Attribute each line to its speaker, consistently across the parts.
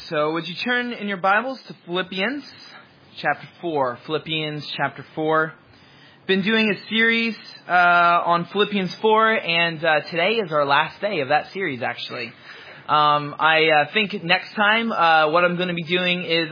Speaker 1: So would you turn in your Bibles to Philippians chapter 4. Philippians chapter 4. Been doing a series on Philippians 4, and today is our last day of that series, actually. I think next time what I'm going to be doing is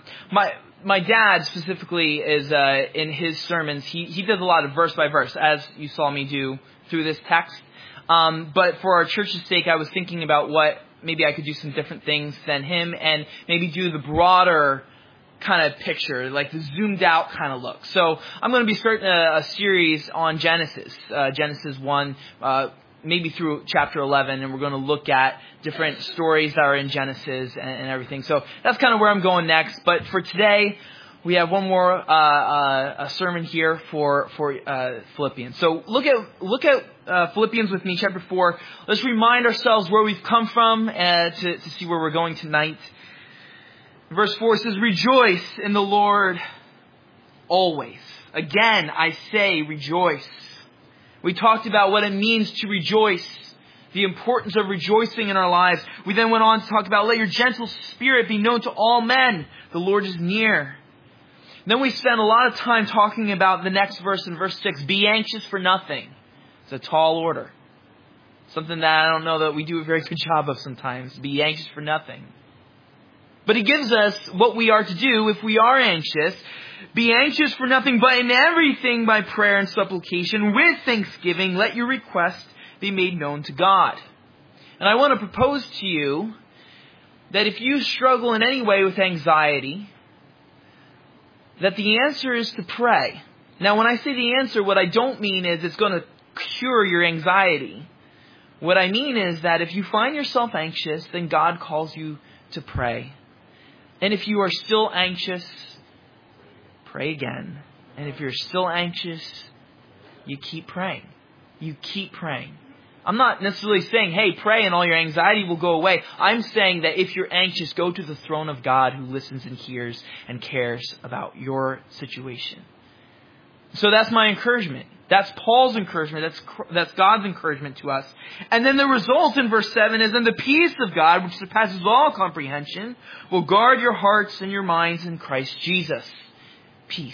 Speaker 1: my dad specifically is in his sermons. He does a lot of verse by verse, as you saw me do through this text. But for our church's sake, I was thinking about what maybe I could do some different things than him and maybe do the broader kind of picture, like the zoomed out kind of look. So I'm going to be starting a series on Genesis, Genesis 1, maybe through chapter 11, and we're going to look at different stories that are in Genesis and everything. So that's kind of where I'm going next. But for today, we have one more a sermon here for Philippians. So look at Philippians with me, chapter 4. Let's remind ourselves where we've come from to see where we're going tonight. Verse 4 says, "Rejoice in the Lord always. Again, I say rejoice." We talked about what it means to rejoice, the importance of rejoicing in our lives. We then went on to talk about, let your gentle spirit be known to all men. The Lord is near. Then we spent a lot of time talking about the next verse in verse 6. Be anxious for nothing. It's a tall order. Something that I don't know that we do a very good job of sometimes. Be anxious for nothing. But he gives us what we are to do if we are anxious. Be anxious for nothing, but in everything by prayer and supplication with thanksgiving, let your requests be made known to God. And I want to propose to you that if you struggle in any way with anxiety, that the answer is to pray. Now, when I say the answer, what I don't mean is it's going to cure your anxiety. What I mean is that if you find yourself anxious, then God calls you to pray. And if you are still anxious, pray again. And if you're still anxious, you keep praying. You keep praying. I'm not necessarily saying, hey, pray and all your anxiety will go away. I'm saying that if you're anxious, go to the throne of God who listens and hears and cares about your situation. So that's my encouragement. That's Paul's encouragement. That's God's encouragement to us. And then the result in verse 7 is, and the peace of God, which surpasses all comprehension, will guard your hearts and your minds in Christ Jesus. Peace.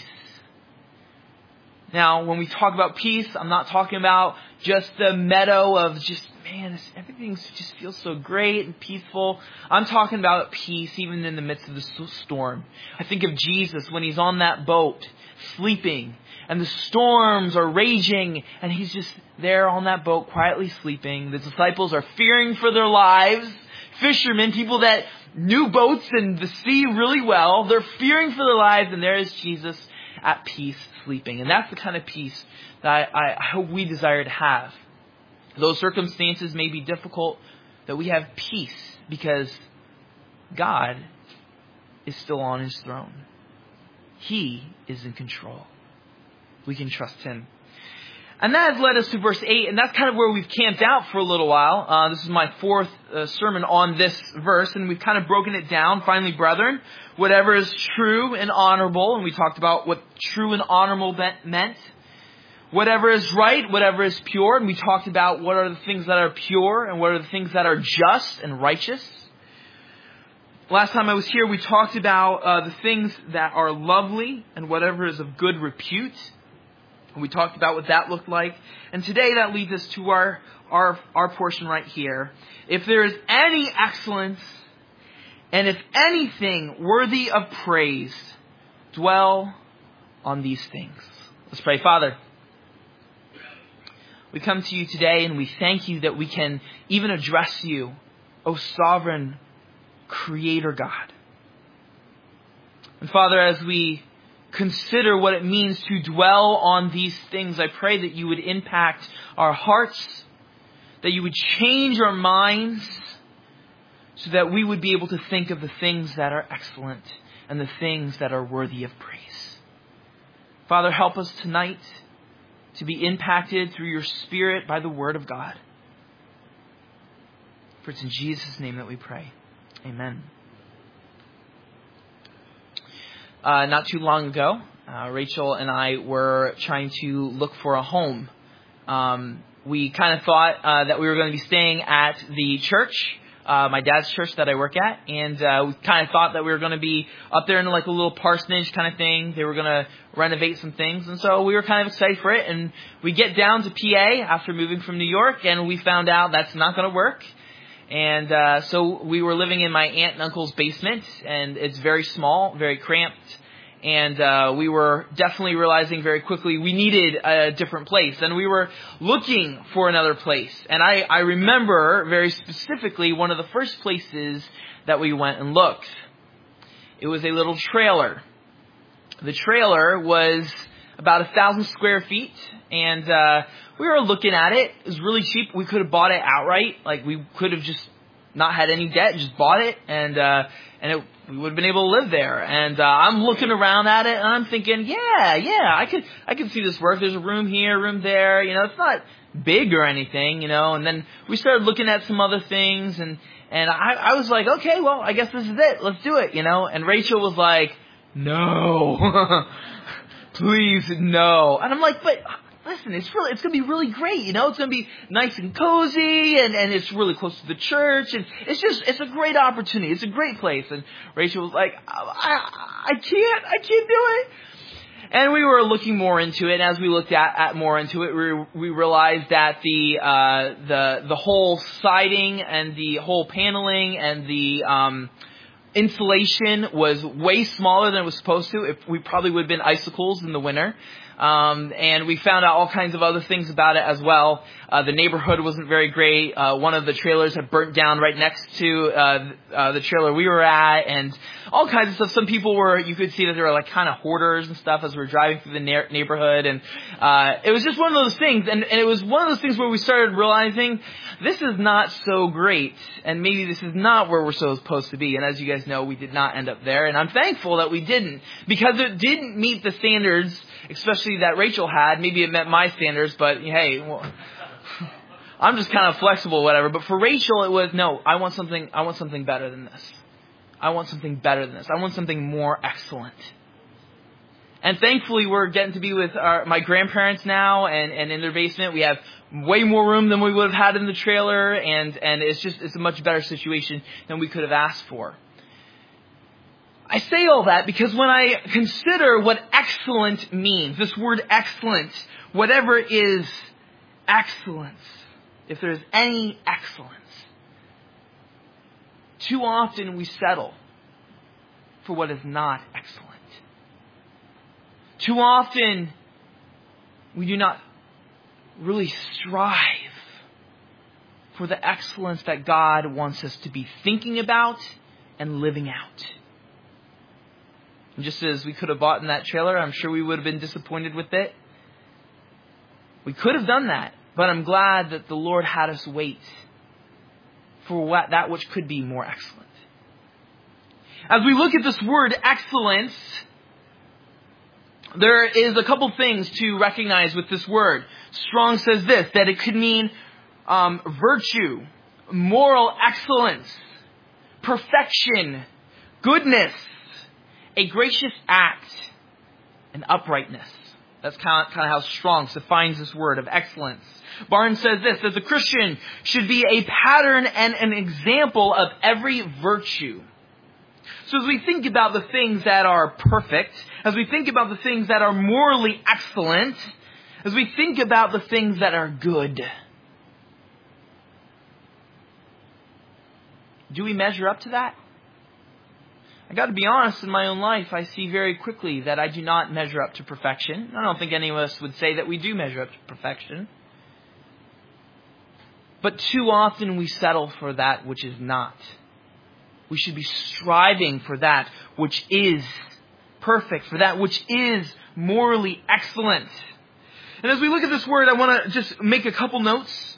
Speaker 1: Now, when we talk about peace, I'm not talking about just the meadow of just, man, everything just feels so great and peaceful. I'm talking about peace even in the midst of the storm. I think of Jesus when he's on that boat, sleeping, and the storms are raging, and he's just there on that boat, quietly sleeping. The disciples are fearing for their lives. Fishermen, people that knew boats and the sea really well, they're fearing for their lives, and there is Jesus at peace, sleeping. And that's the kind of peace that I hope we desire to have. Those circumstances may be difficult, that we have peace because God is still on his throne. He is in control. We can trust him. And that has led us to verse 8, and that's kind of where we've camped out for a little while. This is my fourth sermon on this verse, and we've kind of broken it down. Finally, brethren, whatever is true and honorable, and we talked about what true and honorable meant. Whatever is right, whatever is pure, and we talked about what are the things that are pure and what are the things that are just and righteous. Last time I was here, we talked about the things that are lovely and whatever is of good repute. We talked about what that looked like. And today that leads us to our portion right here. If there is any excellence and if anything worthy of praise, dwell on these things. Let's pray. Father, we come to you today and we thank you that we can even address you, O sovereign Creator God. And Father, as we consider what it means to dwell on these things, I pray that you would impact our hearts, that you would change our minds so that we would be able to think of the things that are excellent and the things that are worthy of praise. Father, help us tonight to be impacted through your Spirit by the Word of God. For it's in Jesus' name that we pray. Amen. Not too long ago, Rachel and I were trying to look for a home. We kind of thought that we were going to be staying at the church my dad's church that I work at, and we kind of thought that we were going to be up there in like a little parsonage kind of thing. They were going to renovate some things, and so we were kind of excited for it. And we get down to PA after moving from New York, and we found out that's not going to work. And so we were living in my aunt and uncle's basement, and it's very small, very cramped. And we were definitely realizing very quickly we needed a different place. And we were looking for another place. And I remember very specifically one of the first places that we went and looked. It was a little trailer. The trailer was about 1,000 square feet. And we were looking at it. It was really cheap. We could have bought it outright. Like, we could have just not had any debt, just bought it. We would have been able to live there. And I'm looking around at it, and I'm thinking, I could see this work. There's a room here, room there. You know, it's not big or anything, you know. And then we started looking at some other things, and I was like, okay, well, I guess this is it. Let's do it, you know. And Rachel was like, no, please, no. And I'm like, but listen, it's going to be really great, you know. It's going to be nice and cozy, and it's really close to the church, and it's a great opportunity. It's a great place. And Rachel was like, I can't do it. And we were looking more into it, and as we looked at more into it, we realized that the whole siding and the whole paneling and the insulation was way smaller than it was supposed to. We probably would have been icicles in the winter. And we found out all kinds of other things about it as well. The neighborhood wasn't very great. One of the trailers had burnt down right next to the trailer we were at, and all kinds of stuff. Some people you could see that they were like kind of hoarders and stuff as we were driving through the neighborhood. And it was just one of those things. And it was one of those things where we started realizing this is not so great, and maybe this is not where we're supposed to be. And as you guys know, we did not end up there. And I'm thankful that we didn't, because it didn't meet the standards, especially that Rachel had. Maybe it met my standards, but hey, well, I'm just kind of flexible, whatever. But for Rachel, it was, no, I want something better than this. I want something better than this. I want something more excellent. And thankfully, we're getting to be with my grandparents now, and in their basement, we have way more room than we would have had in the trailer, and it's a much better situation than we could have asked for. I say all that because when I consider what excellent means, this word excellent, whatever is excellence, if there's any excellence, too often we settle for what is not excellent. Too often we do not really strive for the excellence that God wants us to be thinking about and living out. And just as we could have bought in that trailer, I'm sure we would have been disappointed with it. We could have done that, but I'm glad that the Lord had us wait for that which could be more excellent. As we look at this word excellence, there is a couple things to recognize with this word. Strong says this, that it could mean virtue, moral excellence, perfection, goodness, a gracious act, and uprightness. That's kind of how Strong defines this word of excellence. Barnes says this, that the Christian should be a pattern and an example of every virtue. So as we think about the things that are perfect, as we think about the things that are morally excellent, as we think about the things that are good, do we measure up to that? I got to be honest, in my own life, I see very quickly that I do not measure up to perfection. I don't think any of us would say that we do measure up to perfection. But too often we settle for that which is not. We should be striving for that which is perfect, for that which is morally excellent. And as we look at this word, I want to just make a couple notes.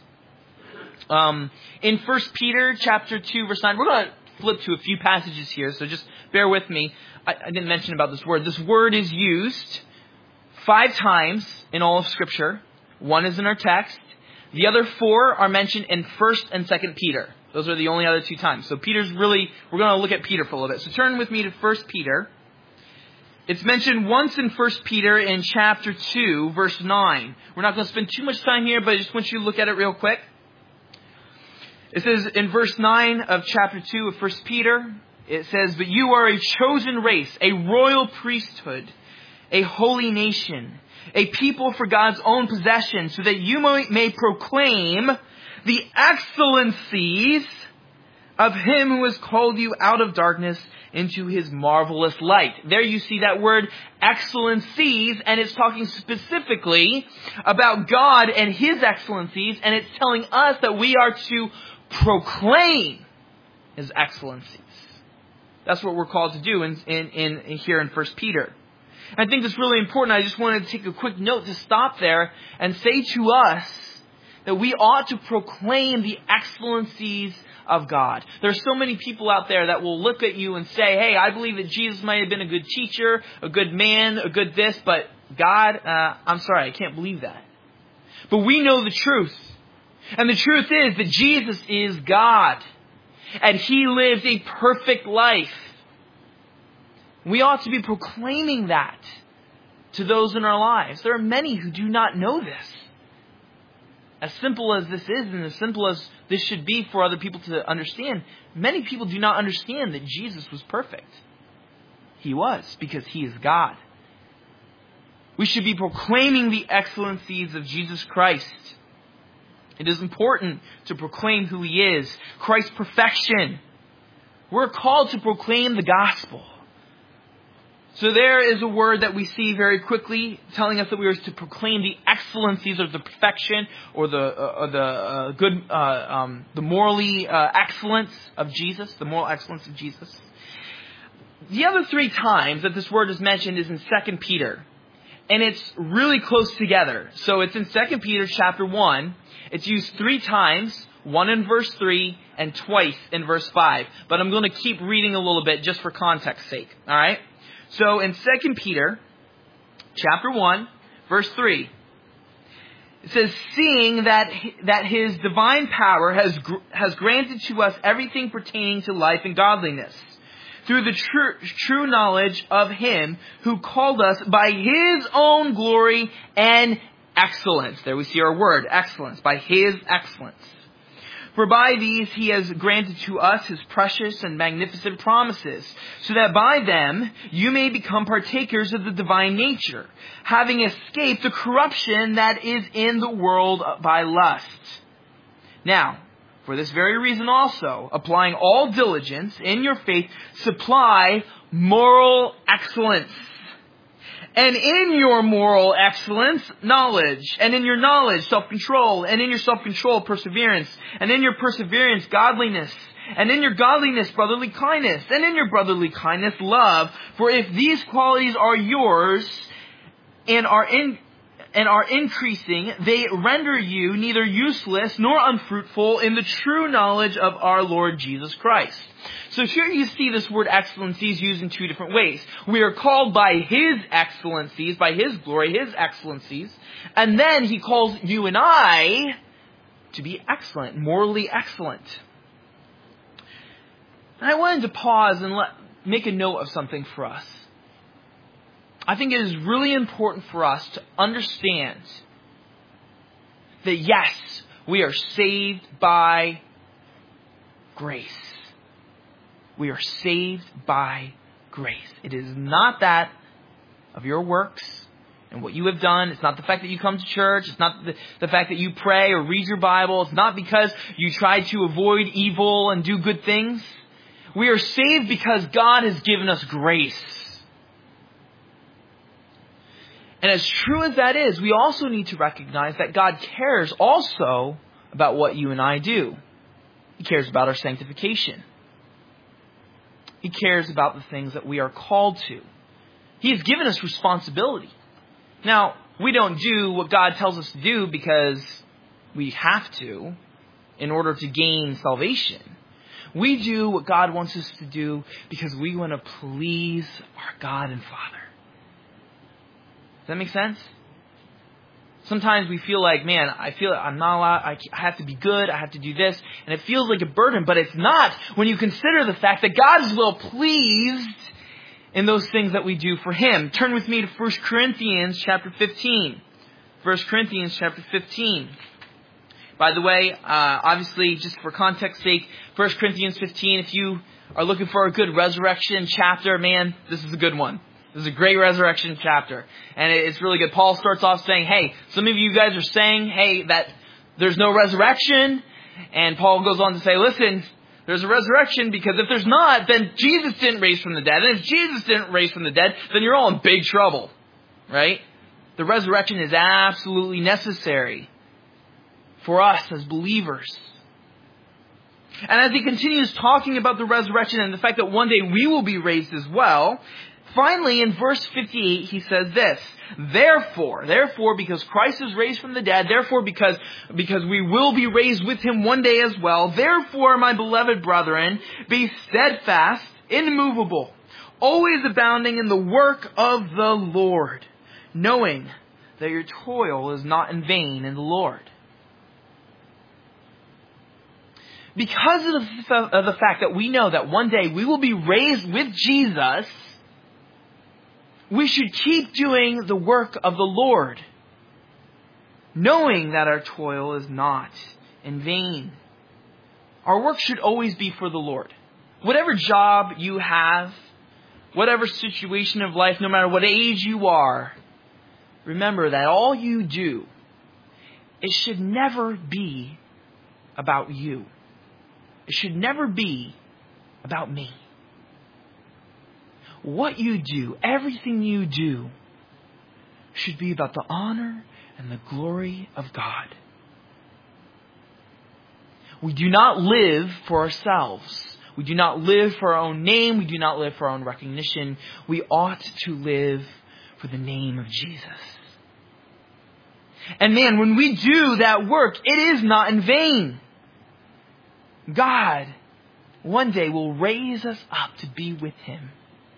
Speaker 1: In 1 Peter chapter 2, verse 9, we're going to flip to a few passages here, so just bear with me. I didn't mention about this word. This word is used 5 times in all of Scripture. 1 is in our text. The other 4 are mentioned in 1st and 2nd Peter. Those are the only other 2 times. So we're going to look at Peter for a little bit. So turn with me to 1 Peter. It's mentioned once in 1 Peter in chapter 2, verse 9. We're not going to spend too much time here, but I just want you to look at it real quick. It says in verse 9 of chapter 2 of 1 Peter, it says, "But you are a chosen race, a royal priesthood, a holy nation, a people for God's own possession, so that you may proclaim the excellencies of Him who has called you out of darkness into His marvelous light." There you see that word excellencies, and it's talking specifically about God and His excellencies, and it's telling us that we are to proclaim His excellencies. That's what we're called to do in here in 1 Peter. I think that's really important. I just wanted to take a quick note to stop there and say to us that we ought to proclaim the excellencies of God. There's so many people out there that will look at you and say, "Hey, I believe that Jesus might have been a good teacher, a good man, a good this, but God, I'm sorry, I can't believe that." But we know the truth. And the truth is that Jesus is God. And He lived a perfect life. We ought to be proclaiming that to those in our lives. There are many who do not know this. As simple as this is, and as simple as this should be for other people to understand, many people do not understand that Jesus was perfect. He was, because He is God. We should be proclaiming the excellencies of Jesus Christ. It is important to proclaim who He is, Christ's perfection. We're called to proclaim the gospel. So there is a word that we see very quickly telling us that we are to proclaim the excellencies of the perfection or the morally excellence of Jesus, the moral excellence of Jesus. The other 3 times that this word is mentioned is in 2 Peter. And it's really close together. So it's in 2 Peter chapter 1. It's used 3 times, one in verse 3 and twice in verse 5. But I'm going to keep reading a little bit just for context's sake. All right? So in 2 Peter chapter 1, verse 3, it says, "Seeing that His divine power has granted to us everything pertaining to life and godliness, through the true knowledge of Him who called us by His own glory and excellence." There we see our word, excellence, by His excellence. "For by these He has granted to us His precious and magnificent promises, so that by them you may become partakers of the divine nature, having escaped the corruption that is in the world by lust. Now, for this very reason also, applying all diligence in your faith, supply moral excellence. And in your moral excellence, knowledge. And in your knowledge, self-control. And in your self-control, perseverance. And in your perseverance, godliness. And in your godliness, brotherly kindness. And in your brotherly kindness, love. For if these qualities are yours and are increasing, they render you neither useless nor unfruitful in the true knowledge of our Lord Jesus Christ." So here you see this word excellencies used in 2 different ways. We are called by His excellencies, by His glory, His excellencies. And then He calls you and I to be excellent, morally excellent. And I wanted to pause and make a note of something for us. I think it is really important for us to understand that yes, we are saved by grace. We are saved by grace. It is not that of your works and what you have done. It's not the fact that you come to church. It's not the fact that you pray or read your Bible. It's not because you try to avoid evil and do good things. We are saved because God has given us grace. And as true as that is, we also need to recognize that God cares also about what you and I do. He cares about our sanctification. He cares about the things that we are called to. He has given us responsibility. Now, we don't do what God tells us to do because we have to in order to gain salvation. We do what God wants us to do because we want to please our God and Father. Does that make sense? Sometimes we feel like, man, I feel like I'm not allowed, I have to be good, I have to do this, and it feels like a burden, but it's not when you consider the fact that God is well pleased in those things that we do for Him. Turn with me to 1 Corinthians chapter 15. 1 Corinthians chapter 15. By the way, obviously, just for context sake, 1 Corinthians 15, if you are looking for a good resurrection chapter, man, this is a good one. This is a great resurrection chapter. And it's really good. Paul starts off saying, hey, some of you guys are saying, hey, that there's no resurrection. And Paul goes on to say, listen, there's a resurrection because if there's not, then Jesus didn't raise from the dead. And if Jesus didn't raise from the dead, then you're all in big trouble. Right? The resurrection is absolutely necessary for us as believers. And as he continues talking about the resurrection and the fact that one day we will be raised as well, finally in verse 58 he says this, Therefore, because Christ is raised from the dead, therefore because we will be raised with him one day as well, therefore, my beloved brethren, be steadfast, immovable, always abounding in the work of the Lord, knowing that your toil is not in vain in the Lord. Because of the fact that we know that one day we will be raised with Jesus, we should keep doing the work of the Lord, knowing that our toil is not in vain. Our work should always be for the Lord. Whatever job you have, whatever situation of life, no matter what age you are, remember that all you do, it should never be about you. It should never be about me. What you do, everything you do, should be about the honor and the glory of God. We do not live for ourselves. We do not live for our own name. We do not live for our own recognition. We ought to live for the name of Jesus. And man, when we do that work, it is not in vain. God one day will raise us up to be with him.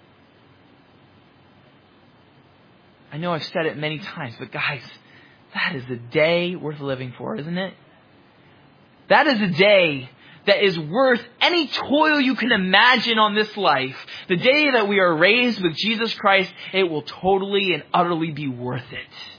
Speaker 1: I know I've said it many times, but guys, that is a day worth living for, isn't it? That is a day that is worth any toil you can imagine on this life. The day that we are raised with Jesus Christ, it will totally and utterly be worth it.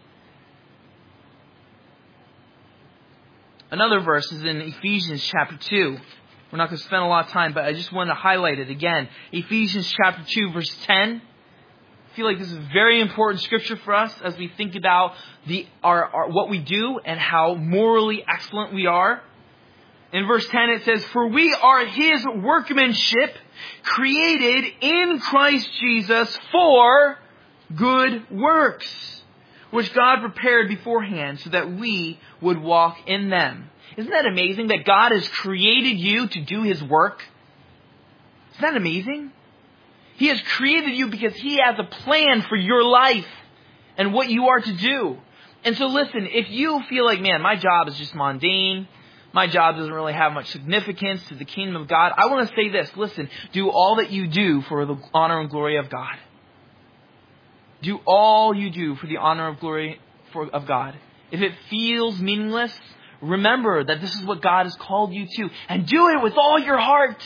Speaker 1: Another verse is in Ephesians chapter 2. We're not going to spend a lot of time, but I just want to highlight it again. Ephesians chapter 2, verse 10. I feel like this is a very important scripture for us as we think about what we do and how morally excellent we are. In verse 10 it says, For we are his workmanship, created in Christ Jesus for good works, which God prepared beforehand so that we would walk in them. Isn't that amazing that God has created you to do his work? Isn't that amazing? He has created you because he has a plan for your life and what you are to do. And so listen, if you feel like, man, my job is just mundane, my job doesn't really have much significance to the kingdom of God, I want to say this. Listen, do all that you do for the honor and glory of God. Do all you do for the honor and glory of God. If it feels meaningless, remember that this is what God has called you to. And do it with all your heart.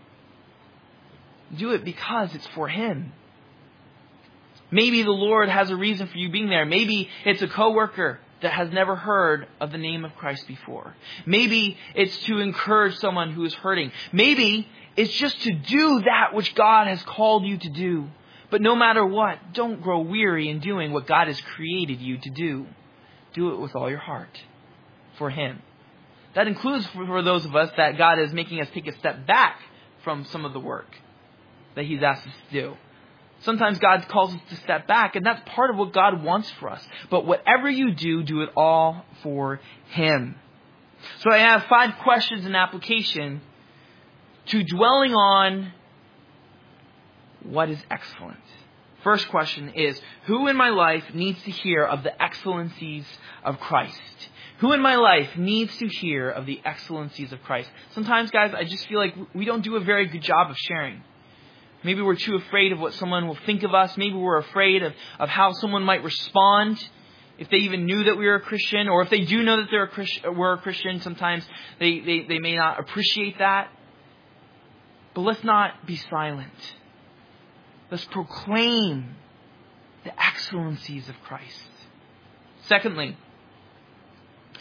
Speaker 1: Do it because it's for him. Maybe the Lord has a reason for you being there. Maybe it's a coworker that has never heard of the name of Christ before. Maybe it's to encourage someone who is hurting. Maybe it's just to do that which God has called you to do. But no matter what, don't grow weary in doing what God has created you to do. Do it with all your heart for him. That includes for those of us that God is making us take a step back from some of the work that he's asked us to do. Sometimes God calls us to step back, and that's part of what God wants for us. But whatever you do, do it all for him. So I have 5 questions in application to dwelling on what is excellent. First question is, who in my life needs to hear of the excellencies of Christ? Who in my life needs to hear of the excellencies of Christ? Sometimes, guys, I just feel like we don't do a very good job of sharing. Maybe we're too afraid of what someone will think of us. Maybe we're afraid of how someone might respond if they even knew that we were a Christian. Or if they do know that we're a Christian, sometimes they may not appreciate that. But let's not be silent. Let's proclaim the excellencies of Christ. Secondly,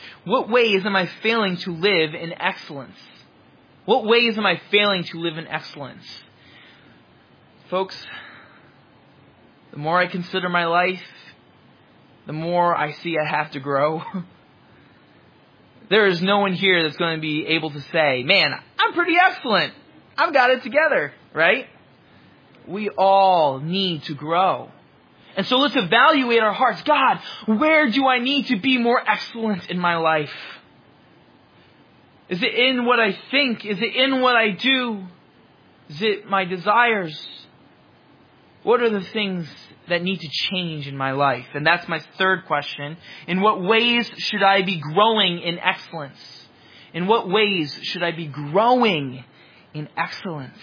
Speaker 1: What ways am I failing to live in excellence? What ways am I failing to live in excellence? Folks, the more I consider my life, the more I see I have to grow. There is no one here that's going to be able to say, man, I'm pretty excellent. I've got it together, right? We all need to grow. And so let's evaluate our hearts. God, where do I need to be more excellent in my life? Is it in what I think? Is it in what I do? Is it my desires? What are the things that need to change in my life? And that's my third question. In what ways should I be growing in excellence? In what ways should I be growing in excellence?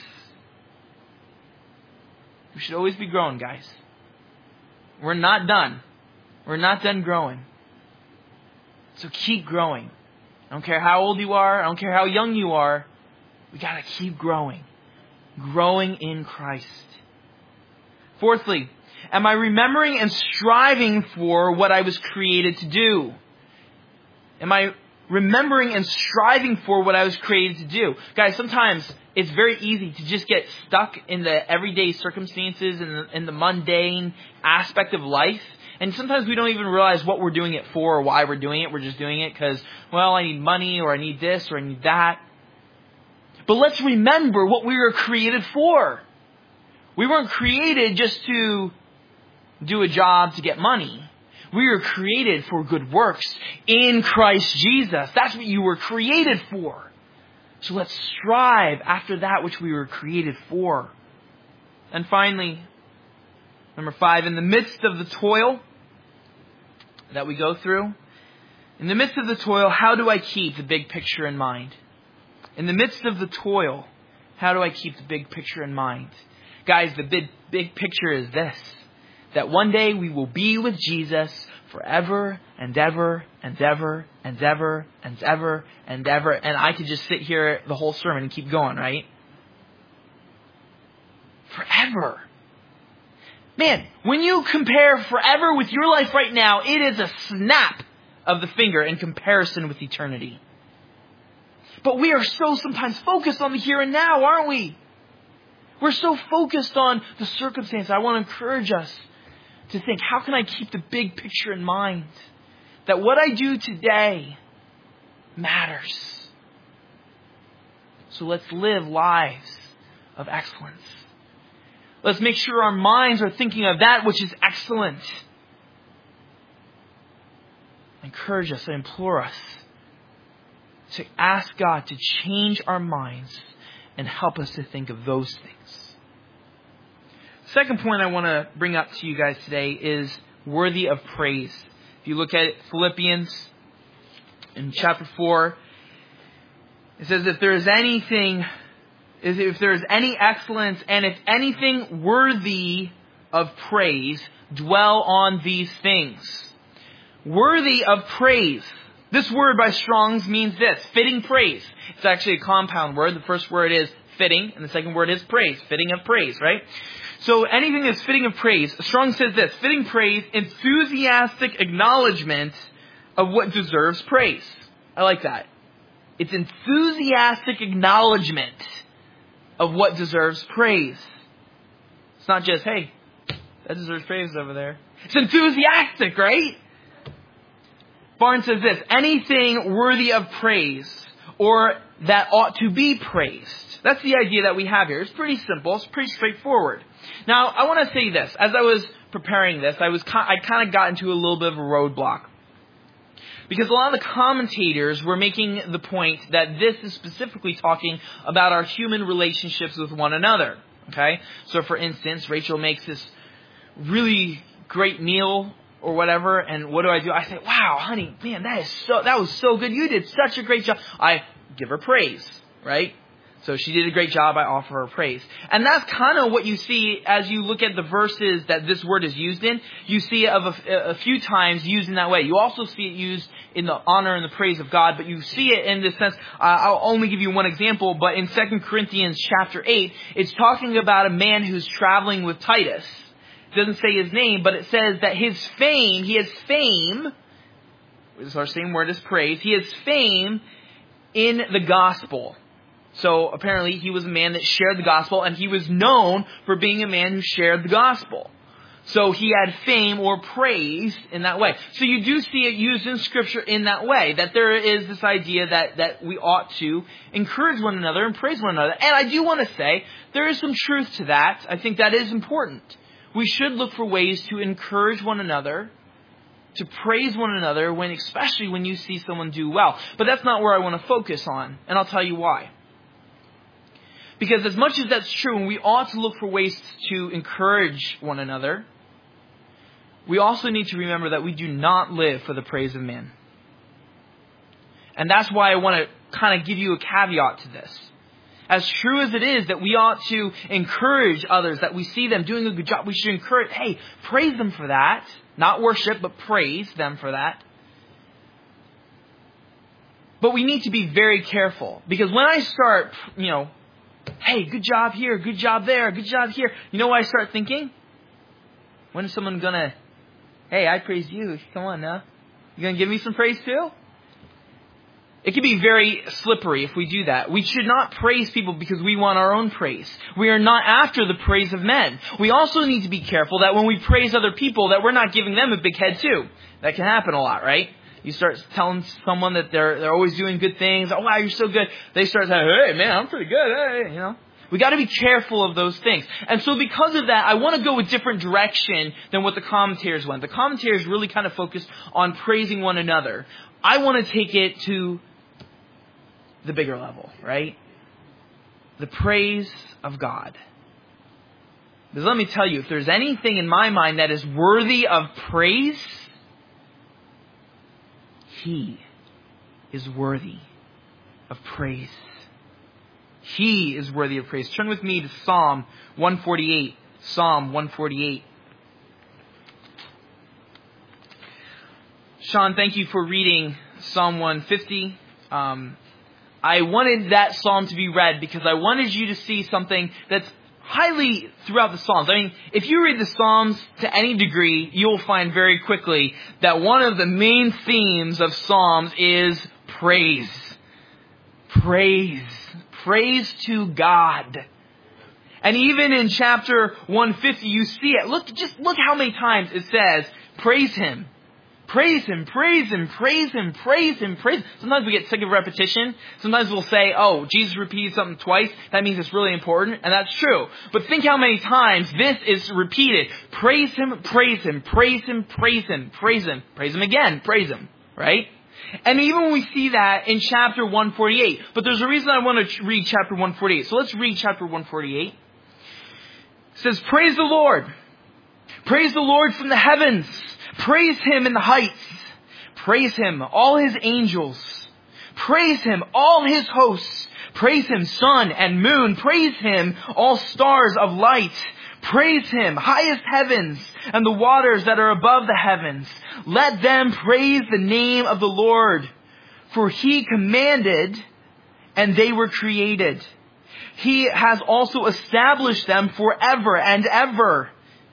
Speaker 1: We should always be growing, guys. We're not done. We're not done growing. So keep growing. I don't care how old you are. I don't care how young you are. We got to keep growing. Growing in Christ. Fourthly, am I remembering and striving for what I was created to do? Am I remembering and striving for what I was created to do? Guys, sometimes it's very easy to just get stuck in the everyday circumstances and in the mundane aspect of life. And sometimes we don't even realize what we're doing it for or why we're doing it. We're just doing it because, well, I need money or I need this or I need that. But let's remember what we were created for. We weren't created just to do a job to get money. We were created for good works in Christ Jesus. That's what you were created for. So let's strive after that which we were created for. And finally, number 5, in the midst of the toil that we go through, in the midst of the toil, how do I keep the big picture in mind? In the midst of the toil, how do I keep the big picture in mind? Guys, the big picture is this, that one day we will be with Jesus forever and ever and ever and ever and ever and ever. And I could just sit here the whole sermon and keep going, right? Forever. Man, when you compare forever with your life right now, it is a snap of the finger in comparison with eternity. But we are so sometimes focused on the here and now, aren't we? We're so focused on the circumstance. I want to encourage us to think, how can I keep the big picture in mind? That what I do today matters. So let's live lives of excellence. Let's make sure our minds are thinking of that which is excellent. I encourage us, I implore us to ask God to change our minds and help us to think of those things. Second point I want to bring up to you guys today is worthy of praise. If you look at Philippians in chapter 4, it says if there is any excellence and if anything worthy of praise, dwell on these things. Worthy of praise. This word by Strong's means this, fitting praise. It's actually a compound word. The first word is fitting, and the second word is praise. Fitting of praise, right? So anything that's fitting of praise, Strong says this, fitting praise, enthusiastic acknowledgement of what deserves praise. I like that. It's enthusiastic acknowledgement of what deserves praise. It's not just, hey, that deserves praise over there. It's enthusiastic, right? Barnes says this, anything worthy of praise or that ought to be praised. That's the idea that we have here. It's pretty simple. It's pretty straightforward. Now, I want to say this. As I was preparing this, I kind of got into a little bit of a roadblock. Because a lot of the commentators were making the point that this is specifically talking about our human relationships with one another. Okay? So, for instance, Rachel makes this really great meal or whatever, and what do? I say, wow, honey, man, that was so good. You did such a great job. I give her praise, right? So she did a great job. I offer her praise. And that's kind of what you see as you look at the verses that this word is used in. You see it a few times used in that way. You also see it used in the honor and the praise of God, but you see it in this sense. I'll only give you one example, but in 2 Corinthians chapter 8, it's talking about a man who's traveling with Titus. It doesn't say his name, but it says that he has fame is our same word as praise. He has fame in the gospel. So apparently he was a man that shared the gospel, and he was known for being a man who shared the gospel. So he had fame or praise in that way. So you do see it used in Scripture in that way, that there is this idea that we ought to encourage one another and praise one another. And I do want to say, there is some truth to that. I think that is important. We should look for ways to encourage one another, to praise one another, especially when you see someone do well. But that's not where I want to focus on, and I'll tell you why. Because as much as that's true, and we ought to look for ways to encourage one another, we also need to remember that we do not live for the praise of man. And that's why I want to kind of give you a caveat to this. As true as it is that we ought to encourage others, that we see them doing a good job, we should encourage, hey, praise them for that. Not worship, but praise them for that. But we need to be very careful. Because when I start, hey, good job here, good job there, good job here. You know what I start thinking? When is someone going to, hey, I praise you. Come on now. You going to give me some praise too? It can be very slippery if we do that. We should not praise people because we want our own praise. We are not after the praise of men. We also need to be careful that when we praise other people, that we're not giving them a big head too. That can happen a lot, right? You start telling someone that they're always doing good things. Oh, wow, you're so good. They start saying, hey, man, I'm pretty good. Hey, We got to be careful of those things. And so because of that, I want to go a different direction than what the commentators went. The commentators really kind of focused on praising one another. I want to take it to the bigger level, right? The praise of God. Because let me tell you, if there's anything in my mind that is worthy of praise, He is worthy of praise. He is worthy of praise. Turn with me to Psalm 148. Psalm 148. Sean, thank you for reading Psalm 150. I wanted that psalm to be read because I wanted you to see something that's highly throughout the Psalms. I mean, if you read the Psalms to any degree, you'll find very quickly that one of the main themes of Psalms is praise. Praise. Praise to God. And even in chapter 150, you see it. Look how many times it says, praise Him. Praise Him, praise Him, praise Him, praise Him, praise Him. Sometimes we get sick of repetition. Sometimes we'll say, oh, Jesus repeated something twice. That means it's really important. And that's true. But think how many times this is repeated. Praise Him, praise Him, praise Him, praise Him, praise Him, praise Him again, praise Him. Right? And even when we see that in chapter 148. But there's a reason I want to read chapter 148. So let's read chapter 148. It says, praise the Lord. Praise the Lord from the heavens. Praise Him in the heights. Praise Him, all His angels. Praise Him, all His hosts. Praise Him, sun and moon. Praise Him, all stars of light. Praise Him, highest heavens and the waters that are above the heavens. Let them praise the name of the Lord. For He commanded and they were created. He has also established them forever and ever.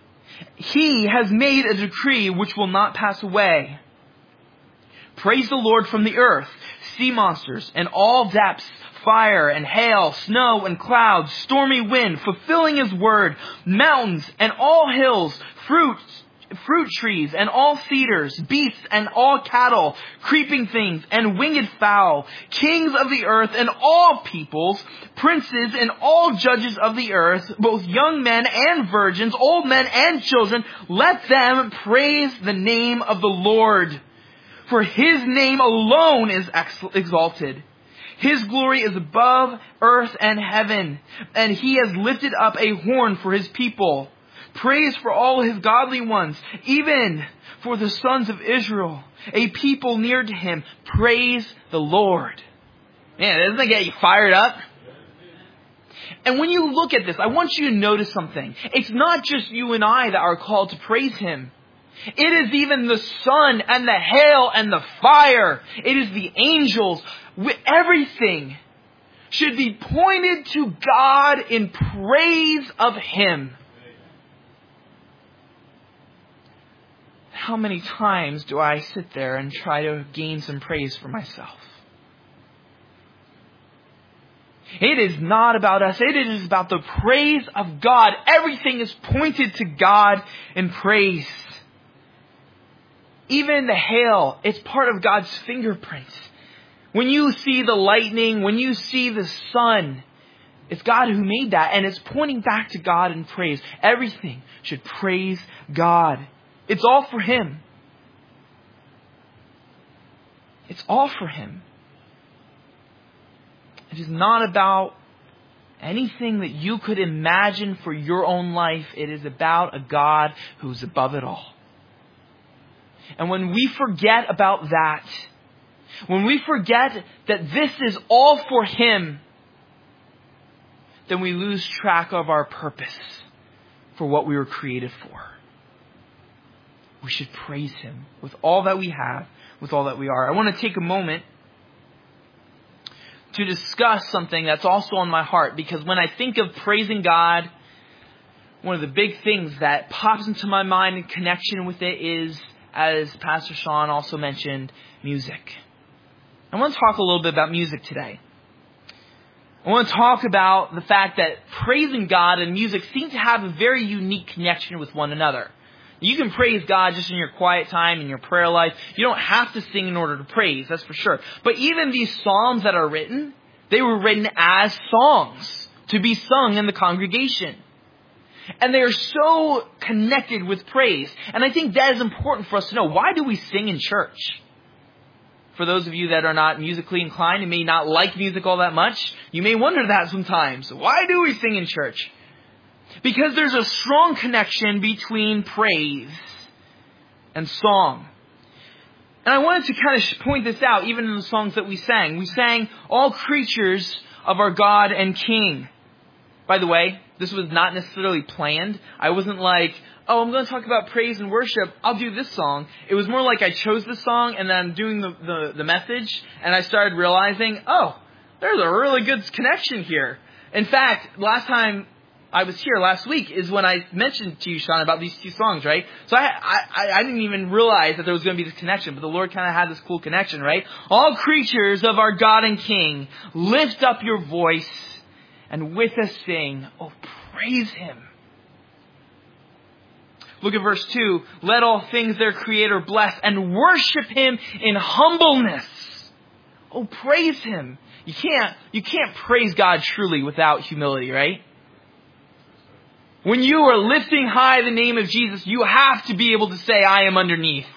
Speaker 1: He has made a decree which will not pass away. Praise the Lord from the earth, sea monsters and all depths, fire and hail, snow and clouds, stormy wind, fulfilling His word, mountains and all hills, fruit trees and all cedars, beasts and all cattle, creeping things and winged fowl, kings of the earth and all peoples, princes and all judges of the earth, both young men and virgins, old men and children, let them praise the name of the Lord. For His name alone is exalted. His glory is above earth and heaven, and He has lifted up a horn for His people. Praise for all His godly ones, even for the sons of Israel, a people near to Him. Praise the Lord. Man, doesn't that get you fired up? And when you look at this, I want you to notice something. It's not just you and I that are called to praise Him. It is even the sun and the hail and the fire. It is the angels. Everything should be pointed to God in praise of Him. how many times do I sit there and try to gain some praise for myself? It is not about us. It is about the praise of God. Everything is pointed to God in praise. Even the hail, it's part of God's fingerprints. When you see the lightning, when you see the sun, it's God who made that, and it's pointing back to God in praise. Everything should praise God. It's all for Him. It's all for Him. It is not about anything that you could imagine for your own life. It is about a God who is above it all. And when we forget about that, when we forget that this is all for Him, then we lose track of our purpose for what we were created for. We should praise Him with all that we have, with all that we are. I want to take a moment to discuss something that's also on my heart, because when I think of praising God, one of the big things that pops into my mind in connection with it is, as Pastor Sean also mentioned, music. I want to talk a little bit about music today. I want to talk about the fact that praising God and music seem to have a very unique connection with one another. You can praise God just in your quiet time, in your prayer life. You don't have to sing in order to praise, that's for sure. But even these psalms that are written, they were written as songs to be sung in the congregation. And they are so connected with praise. And I think that is important for us to know. Why do we sing in church? For those of you that are not musically inclined and may not like music all that much, you may wonder that sometimes. Why do we sing in church? Because there's a strong connection between praise and song. And I wanted to kind of point this out even in the songs that we sang. We sang all creatures of our God and King. By the way, this was not necessarily planned. I wasn't like, oh, I'm going to talk about praise and worship. I'll do this song. It was more like I chose this song and then I'm doing the message. And I started realizing, oh, there's a really good connection here. In fact, last time I was here last week is when I mentioned to you, Sean, about these two songs, right? So I didn't even realize that there was going to be this connection, but the Lord kind of had this cool connection, right? All creatures of our God and King, lift up your voice and with us sing, oh, praise Him. Look at verse 2. Let all things their Creator bless and worship Him in humbleness. Oh, praise Him. You can't praise God truly without humility, right? When you are lifting high the name of Jesus, you have to be able to say, I am underneath.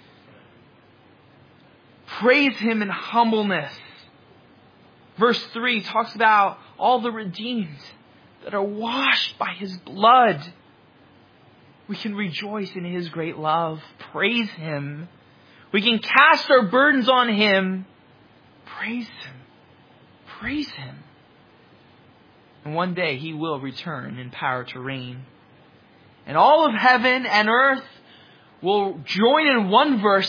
Speaker 1: Praise Him in humbleness. Verse 3 talks about all the redeemed that are washed by His blood. We can rejoice in His great love. Praise Him. We can cast our burdens on Him. Praise Him. Praise Him. And one day He will return in power to reign. And all of heaven and earth will join in one voice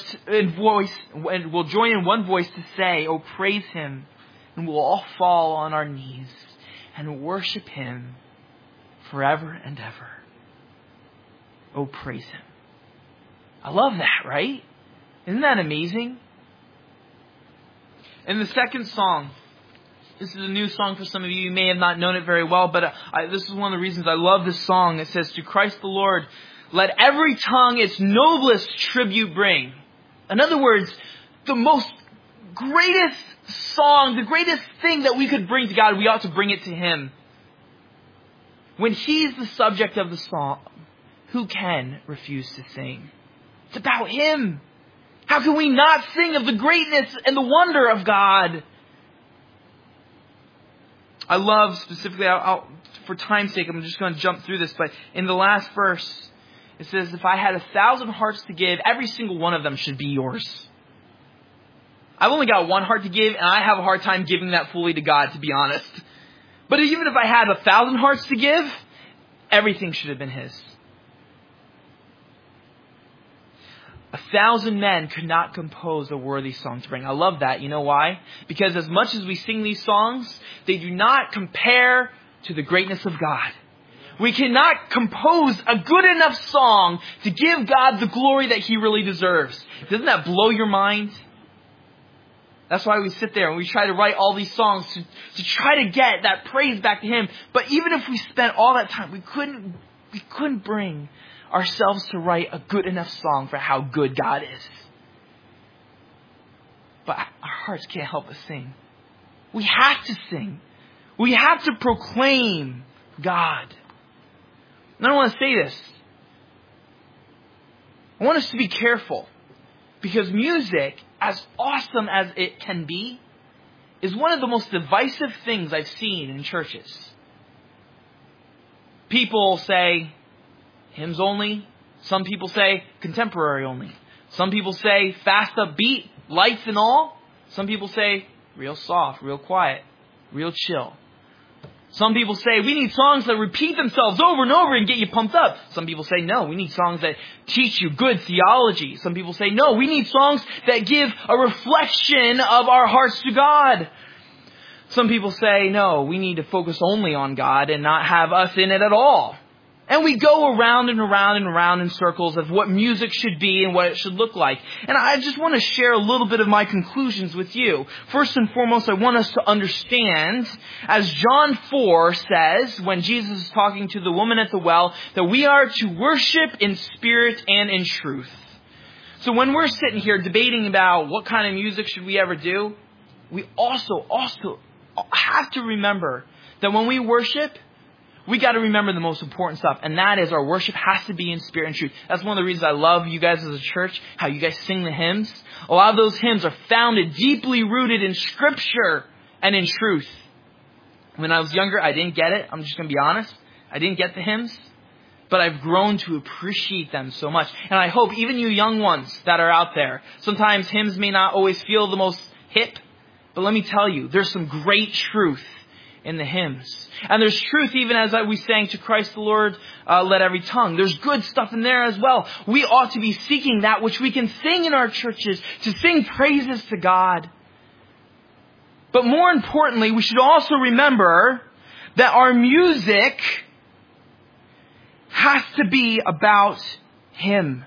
Speaker 1: to say, oh, praise Him. And we'll all fall on our knees and worship Him forever and ever. Oh, praise Him. I love that, right? Isn't that amazing? In the second song, this is a new song for some of you. You may have not known it very well, but this is one of the reasons I love this song. It says, to Christ the Lord, let every tongue its noblest tribute bring. In other words, the greatest song, the greatest thing that we could bring to God, we ought to bring it to Him. When He's the subject of the song, who can refuse to sing? It's about Him. How can we not sing of the greatness and the wonder of God? I love specifically, for time's sake, I'm just going to jump through this, but in the last verse, it says, if I had 1,000 hearts to give, every single one of them should be yours. I've only got one heart to give, and I have a hard time giving that fully to God, to be honest. But even if I had 1,000 hearts to give, everything should have been His. 1,000 men could not compose a worthy song to bring. I love that. You know why? Because as much as we sing these songs, they do not compare to the greatness of God. We cannot compose a good enough song to give God the glory that He really deserves. Doesn't that blow your mind? That's why we sit there and we try to write all these songs to try to get that praise back to Him. But even if we spent all that time, we couldn't bring ourselves to write a good enough song for how good God is. But our hearts can't help but sing. We have to sing. We have to proclaim God. And I don't want to say this. I want us to be careful. Because music, as awesome as it can be, is one of the most divisive things I've seen in churches. People say hymns only. Some people say contemporary only. Some people say fast upbeat, lights and all. Some people say real soft, real quiet, real chill. Some people say we need songs that repeat themselves over and over and get you pumped up. Some people say no, we need songs that teach you good theology. Some people say no, we need songs that give a reflection of our hearts to God. Some people say no, we need to focus only on God and not have us in it at all. And we go around and around and around in circles of what music should be and what it should look like. And I just want to share a little bit of my conclusions with you. First and foremost, I want us to understand, as John 4 says, when Jesus is talking to the woman at the well, that we are to worship in spirit and in truth. So when we're sitting here debating about what kind of music should we ever do, we also have to remember that when we worship, we got to remember the most important stuff, and that is our worship has to be in spirit and truth. That's one of the reasons I love you guys as a church, how you guys sing the hymns. A lot of those hymns are founded, deeply rooted in Scripture and in truth. When I was younger, I didn't get it. I'm just going to be honest. I didn't get the hymns, but I've grown to appreciate them so much. And I hope even you young ones that are out there, sometimes hymns may not always feel the most hip, but let me tell you, there's some great truth in the hymns. And there's truth even as we sang to Christ the Lord, let every tongue. There's good stuff in there as well. We ought to be seeking that which we can sing in our churches, to sing praises to God. But more importantly, we should also remember that our music has to be about Him.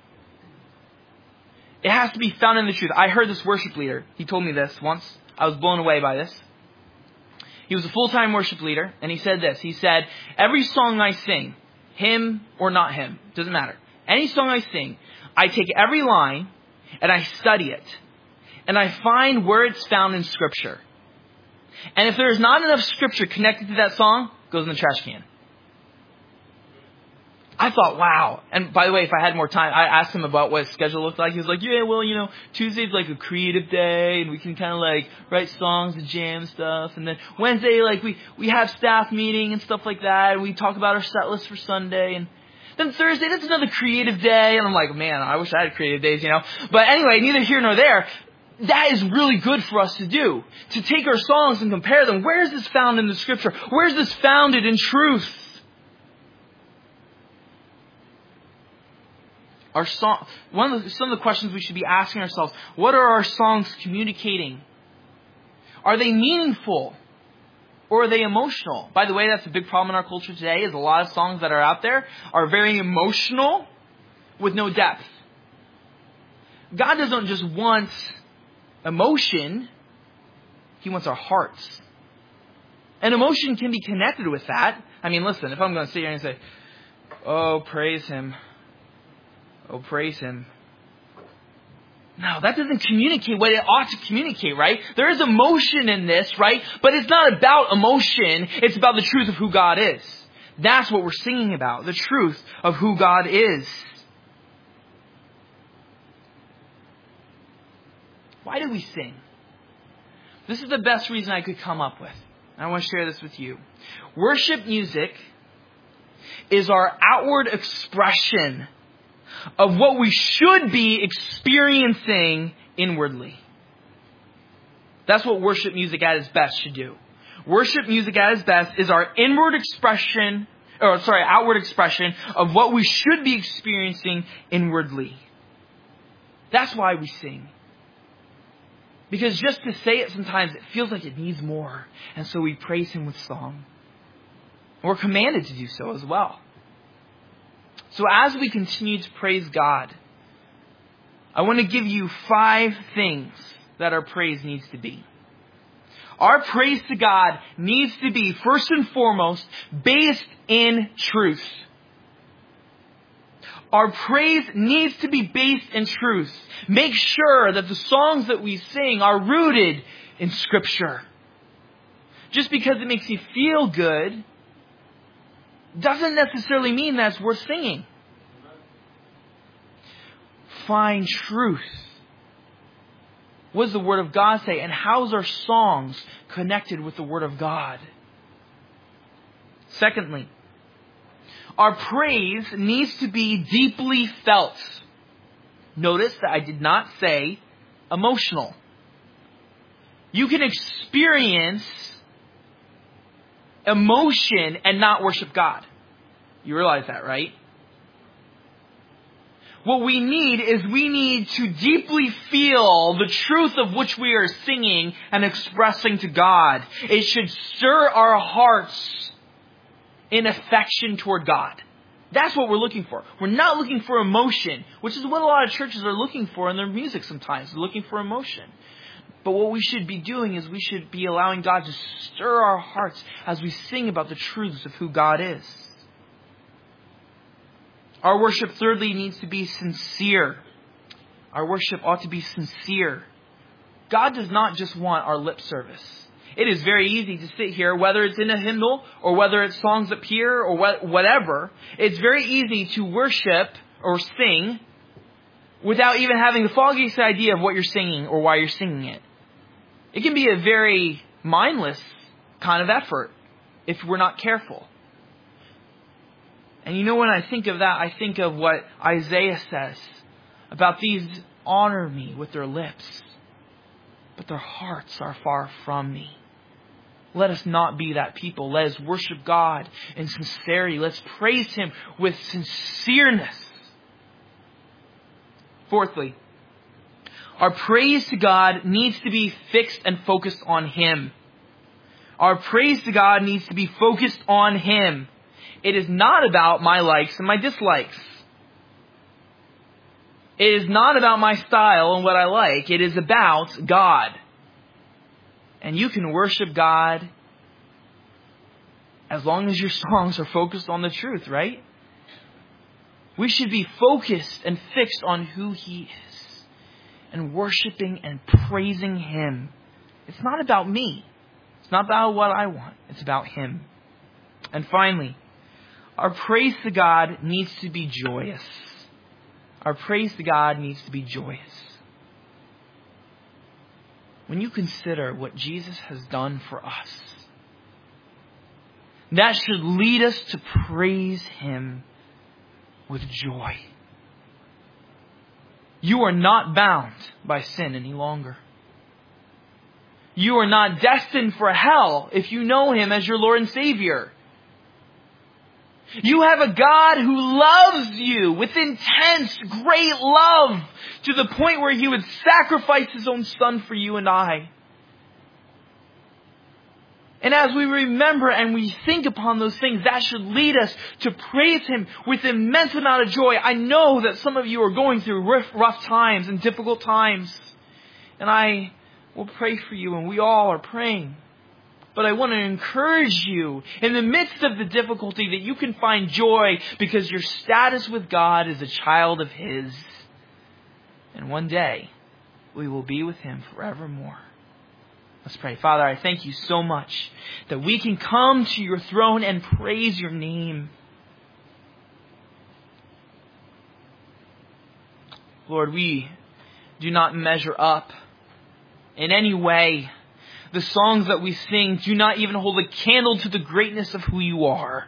Speaker 1: It has to be found in the truth. I heard this worship leader. He told me this once. I was blown away by this. He was a full-time worship leader, and he said this. He said, every song I sing, hymn or not hymn, doesn't matter. Any song I sing, I take every line and I study it. And I find where it's found in Scripture. And if there is not enough Scripture connected to that song, it goes in the trash can. I thought, wow. And by the way, if I had more time, I asked him about what his schedule looked like. He was like, yeah, well, Tuesday's like a creative day and we can kind of like write songs and jam stuff. And then Wednesday, like we have staff meeting and stuff like that. And we talk about our set list for Sunday. And then Thursday, that's another creative day. And I'm like, man, I wish I had creative days, But anyway, neither here nor there. That is really good for us to do. To take our songs and compare them. Where is this found in the Scripture? Where is this founded in truth? Our song, some of the questions we should be asking ourselves, what are our songs communicating? Are they meaningful? Or are they emotional? By the way, that's a big problem in our culture today, is a lot of songs that are out there are very emotional with no depth. God doesn't just want emotion, He wants our hearts. And emotion can be connected with that. I mean, listen, if I'm going to sit here and say, oh, praise Him. Oh, praise Him. No, that doesn't communicate what it ought to communicate, right? There is emotion in this, right? But it's not about emotion. It's about the truth of who God is. That's what we're singing about. The truth of who God is. Why do we sing? This is the best reason I could come up with. I want to share this with you. Worship music is our outward expression of what we should be experiencing inwardly. That's what worship music at its best should do. Worship music at its best is our outward expression of what we should be experiencing inwardly. That's why we sing. Because just to say it sometimes, it feels like it needs more. And so we praise Him with song. We're commanded to do so as well. So as we continue to praise God, I want to give you 5 things that our praise needs to be. Our praise to God needs to be, first and foremost, based in truth. Our praise needs to be based in truth. Make sure that the songs that we sing are rooted in Scripture. Just because it makes you feel good doesn't necessarily mean that it's worth singing. Find truth. What does the Word of God say? And how is our songs connected with the Word of God? Secondly, our praise needs to be deeply felt. Notice that I did not say emotional. You can experience emotion and not worship God. You realize that, right? What we need to deeply feel the truth of which we are singing and expressing to God. It should stir our hearts in affection toward God. That's what we're looking for. We're not looking for emotion, which is what a lot of churches are looking for in their music sometimes. They're looking for emotion. But what we should be doing is we should be allowing God to stir our hearts as we sing about the truths of who God is. Our worship, thirdly, needs to be sincere. Our worship ought to be sincere. God does not just want our lip service. It is very easy to sit here, whether it's in a hymnal or whether it's songs up here or whatever. It's very easy to worship or sing without even having the foggiest idea of what you're singing or why you're singing it. It can be a very mindless kind of effort if we're not careful. And you know, when I think of that, I think of what Isaiah says about these honor me with their lips, but their hearts are far from me. Let us not be that people. Let us worship God in sincerity. Let's praise Him with sincereness. Fourthly, our praise to God needs to be fixed and focused on Him. Our praise to God needs to be focused on Him. It is not about my likes and my dislikes. It is not about my style and what I like. It is about God. And you can worship God as long as your songs are focused on the truth, right? We should be focused and fixed on who He is and worshiping and praising Him. It's not about me. It's not about what I want. It's about Him. And finally, our praise to God needs to be joyous. Our praise to God needs to be joyous. When you consider what Jesus has done for us, that should lead us to praise Him with joy. You are not bound by sin any longer. You are not destined for hell if you know Him as your Lord and Savior. You have a God who loves you with intense, great love to the point where He would sacrifice His own Son for you and I. And as we remember and we think upon those things, that should lead us to praise Him with immense amount of joy. I know that some of you are going through rough times and difficult times. And I will pray for you, and we all are praying. But I want to encourage you in the midst of the difficulty that you can find joy because your status with God is a child of His. And one day we will be with Him forevermore. Let's pray. Father, I thank You so much that we can come to Your throne and praise Your name. Lord, we do not measure up in any way. The songs that we sing do not even hold a candle to the greatness of who You are.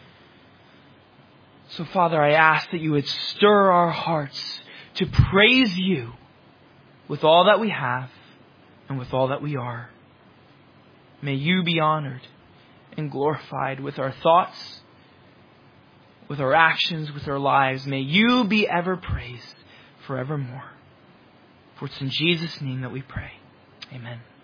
Speaker 1: So, Father, I ask that You would stir our hearts to praise You with all that we have and with all that we are. May You be honored and glorified with our thoughts, with our actions, with our lives. May You be ever praised forevermore. For it's in Jesus' name that we pray. Amen.